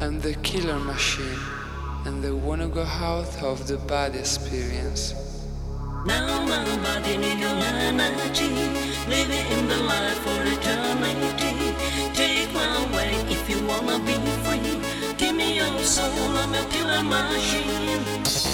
I'm the killer machine, and they wanna go out of the bad experience. Now my body needs your energy, living in the life for eternity. Take my way if you wanna be free. Give me your soul, I'm your killer machine.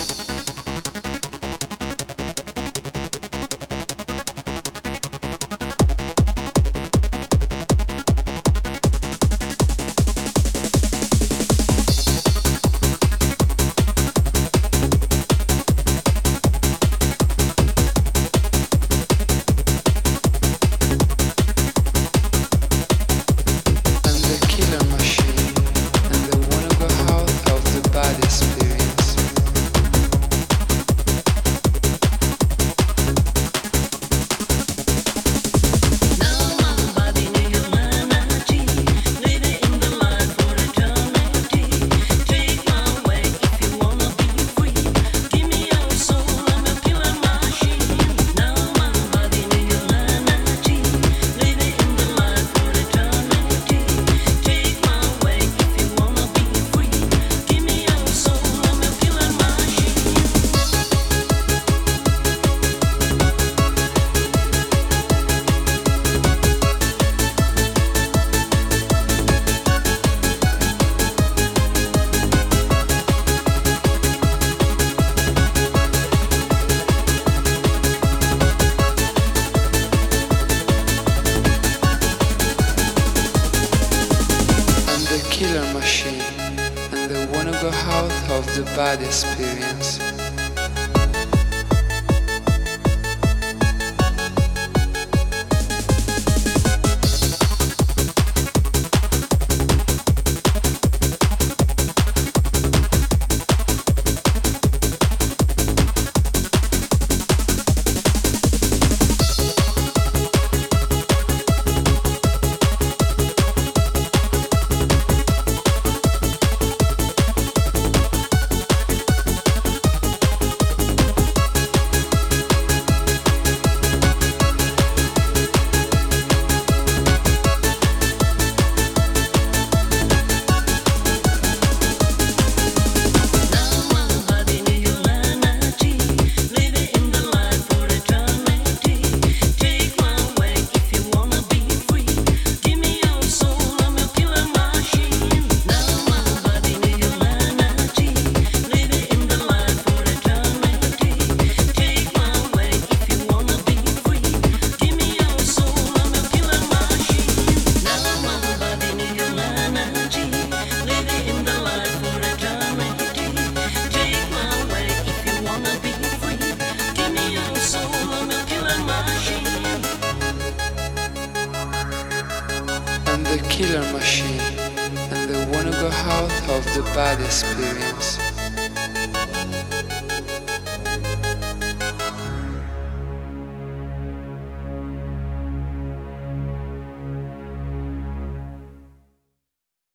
Killer machine, and they wanna go out of the bad experience. The killer machine, and they wanna go out of the bad experience.